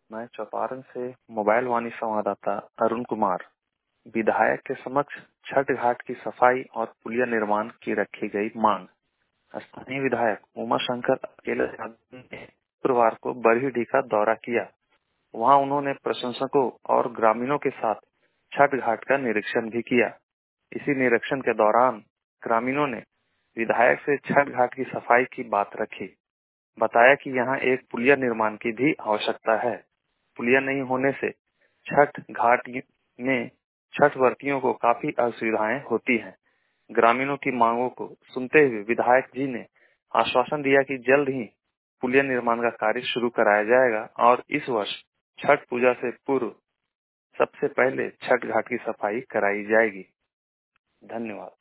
मैं चौपारण से मोबाइल वाणी संवाददाता अरुण कुमार विधायक के समक्ष छठ घाट की सफाई और पुलिया निर्माण की रखी गई मांग। स्थानीय विधायक उमा शंकर अकेले ने शुक्रवार को बरही का दौरा किया। वहां उन्होंने प्रशंसकों और ग्रामीणों के साथ छठ घाट का निरीक्षण भी किया। इसी निरीक्षण के दौरान ग्रामीणों ने विधायक से छठ घाट की सफाई की बात रखी। बताया कि यहाँ एक पुलिया निर्माण की भी आवश्यकता है। पुलिया नहीं होने से छठ घाट में छठ व्रतियों को काफी असुविधाएं होती हैं। ग्रामीणों की मांगों को सुनते हुए विधायक जी ने आश्वासन दिया कि जल्द ही पुलिया निर्माण का कार्य शुरू कराया जाएगा और इस वर्ष छठ पूजा से पूर्व सबसे पहले छठ घाट की सफाई कराई जाएगी। धन्यवाद।